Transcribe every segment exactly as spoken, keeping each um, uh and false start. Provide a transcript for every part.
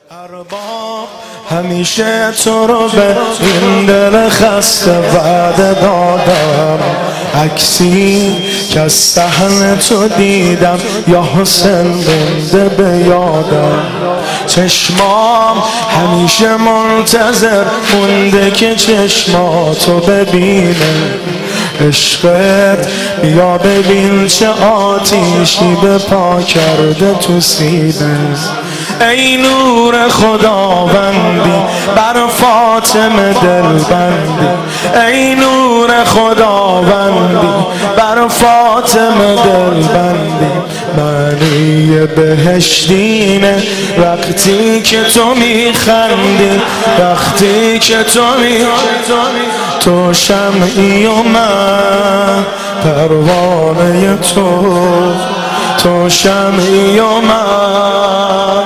ارباب همیشه تو رو به این دل خسته وعده دادم، عکسی که از صحن تو دیدم یا حسین بنده به یادم. چشمام همیشه منتظر مونده که چشماتو ببینه، عشقت بیا ببین چه آتیشی به پا کرده تو سینه. ای نور خداوندی بر فاطمه دل بندی، ای نور خداوندی بر فاطمه دل بندی. معنی بهشتینه وقتی که تو میخندی، وقتی که تو میخندی. تو شمعی و من پروانه تو، تو شمعی و من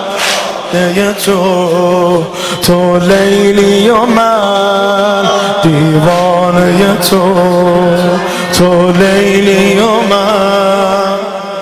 تو، تو لیلی و من دیوانه تو، تو لیلی و من.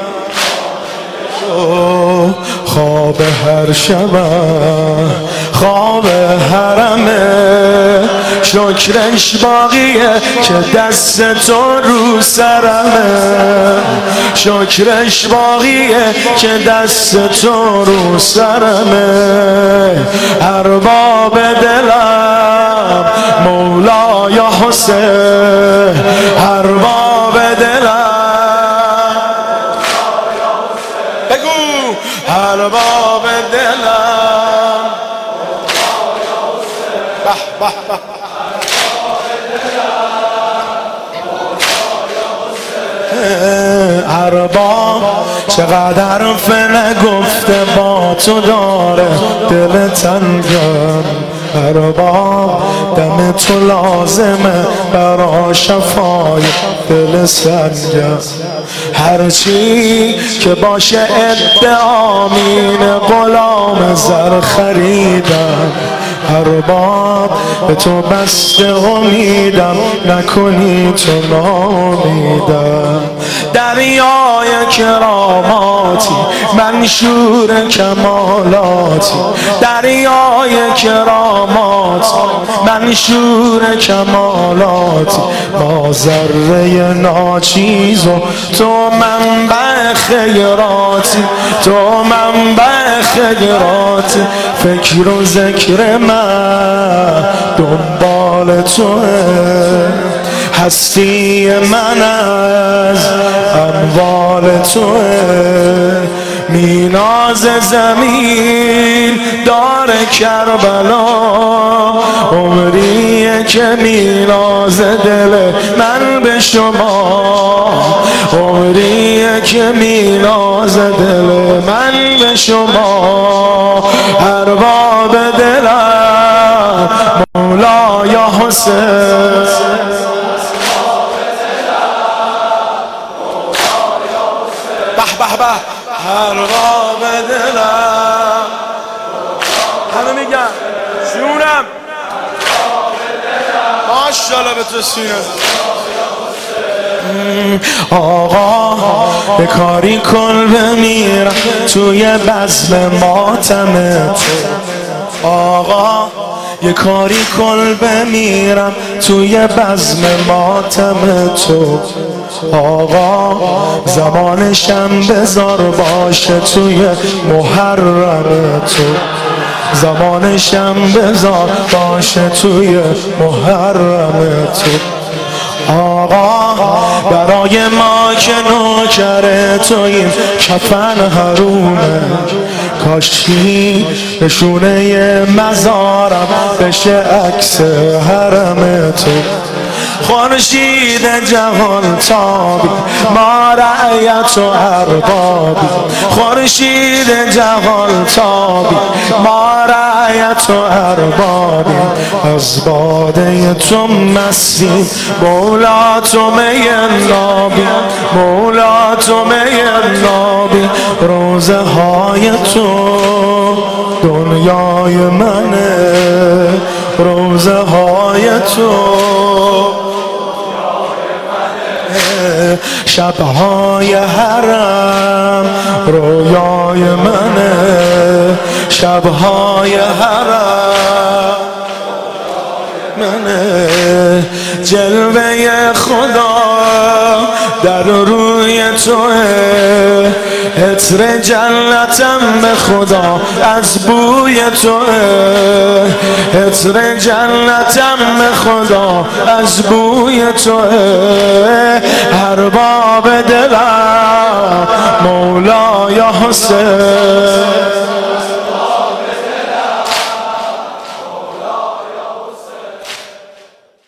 تو خواب هر شبم خواب حرمه، شکرش باقیه که دست تو رو سرمه، شکرش باقیه که دست تو رو سرمه. ارباب دلم مولای حسین، ارباب دلم بگو، ارباب دلم به به به. ارباب چقدر فله گفته با تو داره دل تنگم، ارباب دم تو لازمه برا شفای دل سنگم. هرچی که باشه ادعامین غلام زر خریدم، ارباب به تو بسته امیدم نکنی تو نامیدم. دریای کراماتی منشور کمالاتی، دریای کراماتی منشور کمالاتی. ما ذره ناچیز و تو منبع خیراتی، تو منبع خیراتی. فکر و ذکر من دنبال توه، هستی من از اموال توه. میناز زمین دار کربلا، عمریه که میناز دل من به شما، عمریه که میناز دل من به شما. ارباب دلم مولای حسین، به به به. ارباب دلم همه میگن جونم، ماشاءالله به تو سینه. آقا به کاری کن بمیرم توی بزم ماتم تو، آقا یه کاری کن بمیرم توی بزم ماتم تو. آقا زمانشم بذار باشه توی محرم تو، زمانشم بذار باشه توی محرم تو. آقا برای ما که نوکر توییم کفن حرومه، کاشکی نشونه مزارم بشه عکس حرم تو. خورشید جهان تابی ما رعیت و اربابی، خورشید جهان تابی ما رعیت و اربابی. از باده تو مستی مولا تو می نابی، مولا تو می نابی. روزه های تو دنیای منه، روزه های تو شبهای حرم رویای منه، شبهای حرم منه. جلوه خدا در روی توه، عطر جنتم به خدا از بوی توه، عطر جنتم به خدا از بوی توه. ارباب دلم مولای حسین،